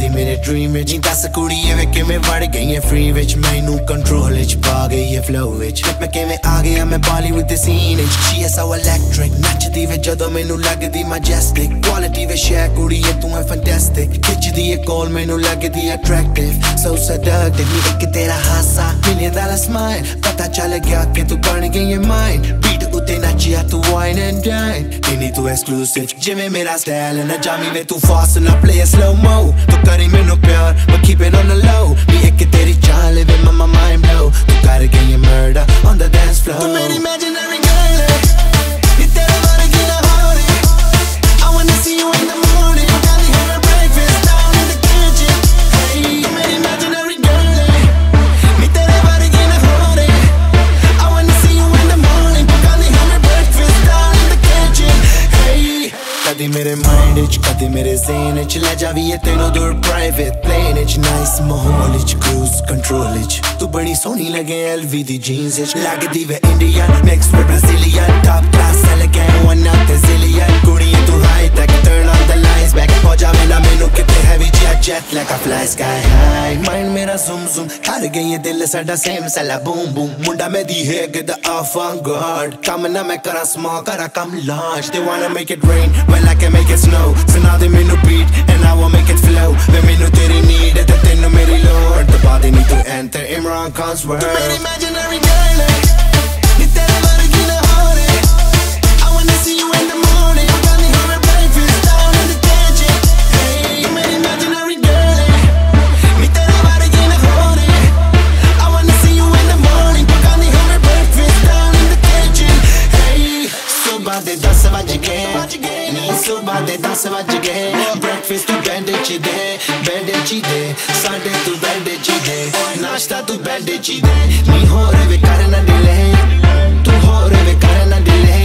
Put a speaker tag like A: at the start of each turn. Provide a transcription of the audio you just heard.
A: दी मेरे dream which 10 कुड़ियां वे किवें वड़ गईयां फ्री विच मैनू कंट्रोल विच पा गई है फ्लो विच मैं किवें आ गया मैं बॉलीवुड दे सीन विच शी इज सो इलेक्ट्रिक नचदी वे जदों मैनू लगदी मैजेस्टिक क्वालिटी वे शेयर कुड़ियां तू है फैंटास्टिक खिचदी है कॉल मैनू लगदी अट्रैक्टिव सो seductive नी एक तेरा हासा $1 स्माइल पता चल गया कि तू बन गई है माइन बीट उते नचिया तू वाइन एंड डाइन इनी तू एक्सक्लूसिव जिवें मेरा स्टाइल ना जामी वे तू फास्ट ना प्ले slow mo तू करी मैनू प्यार but keep it on the low नी एक तेरी चाल वे my mind blow तू कर गई है murder on the dance floor तू मेरी imaginary girl है नी तेरे बारे की ना हो रे I wanna see you in the morning got me having breakfast down in the kitchen hey तू मेरी imaginary girl है नी तेरे बारे की ना हो रे I wanna see you in the morning got me having breakfast down in the kitchen hey कदी मेरे माइंड विच कदी मेरे ज़हन विच ले जावी तेनों दूर प्राइवेट प्लेन विच नाइस माहौल विच क्रूज कंट्रोल विच तू बड़ी सोहनी लगे LV दी जीन्स विच लगदी वे Indian mix with Brazilian top class elegant one of the zillion कुड़ी तू high tech turn on the lights back हो जावे ना मैनू किते heavy jet like a fly sky high mind मेरा zoom zoom कर गई है दिल साडा सेम सला बूम बूम मुंडा मैं दी है get the avant-garde काम ना मैं करा small करा कम large they wanna make it rain well I can make it snow so now they me no beat and I will make it flow when me no तेरी need है ते no मेरी load the body need to enter Imran Khan's world तू मेरी imaginary girl है नी तेरे बारे की ना हो रे I wanna see you in the morning got me having breakfast down in the kitchen hey तू मेरी imaginary girl है नी तेरे बारे की ना हो रे I wanna see you in the morning got me having breakfast down in the kitchen hey सुबह दे 10 बज गए नी सुबह दे 10 बज गए ब्रेकफास्ट तू बेड च दे साडे तू बेड च दे नाश्ता तू बेड च दे नी हो रे वे करना डिले तू हो रे वे करना डिले